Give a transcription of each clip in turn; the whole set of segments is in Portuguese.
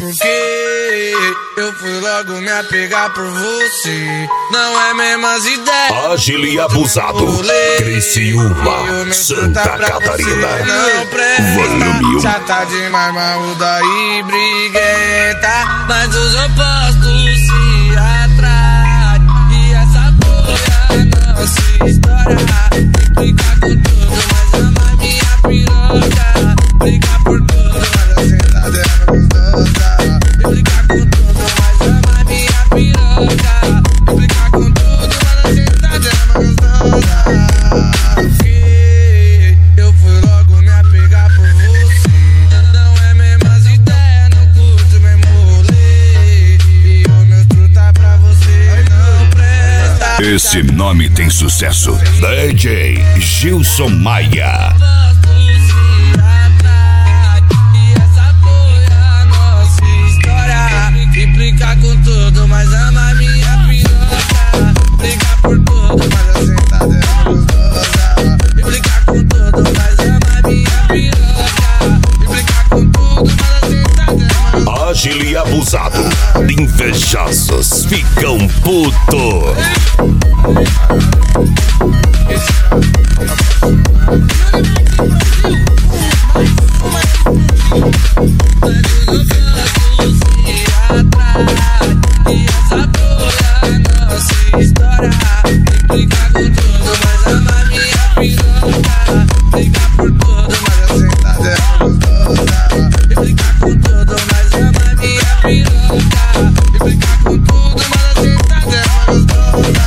Porque eu fui logo me apegar por você. Não é mesmo as ideias. Ágil e abusado. Criciúma, Santa Catarina. Não presta. Volume 1. Já tá demais maluda e briguenta, mas os opostos se atraem. E essa porra não se estoura. Implica com tudo, mas ama minha piroca. Briga por tudo, mas a sentada é gostosa. Implica com tudo, mas ama minha piroca. Implica com tudo, mas a sentada é gostosa. Porque eu fui logo me apegar por você. Não é mesmo as ideias, não curto mesmo rolê. E o meu truta pra você não presta. Esse nome tem sucesso. DJ Gilson Maia. Implica com tudo, mas ama minha piroca. Briga por tudo, mas a sentada é gostosa. Implica com tudo, mas ama minha piroca. Implica com tudo, mas a sentada é gostosa. Ágil e abusado. Invejosos ficam puto. E essa porra não se estoura. Implica com tudo, mas ama minha piroca. Briga por tudo, mas a sentada é gostosa. Implica com tudo, mas ama minha piroca. Implica com tudo, mas a sentada é gostosa.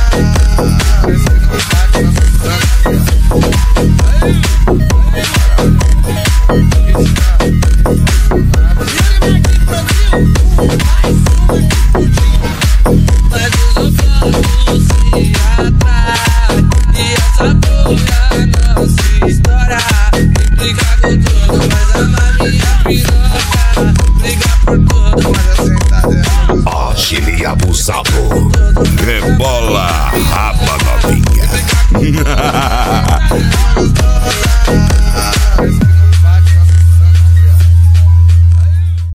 Mas os opostos se atraem. E essa porra não se estoura. Implica com tudo, mas ama minha piroca. Briga por tudo, mas a sentada é gostosa. Ágil e abusado. Rebola rápido.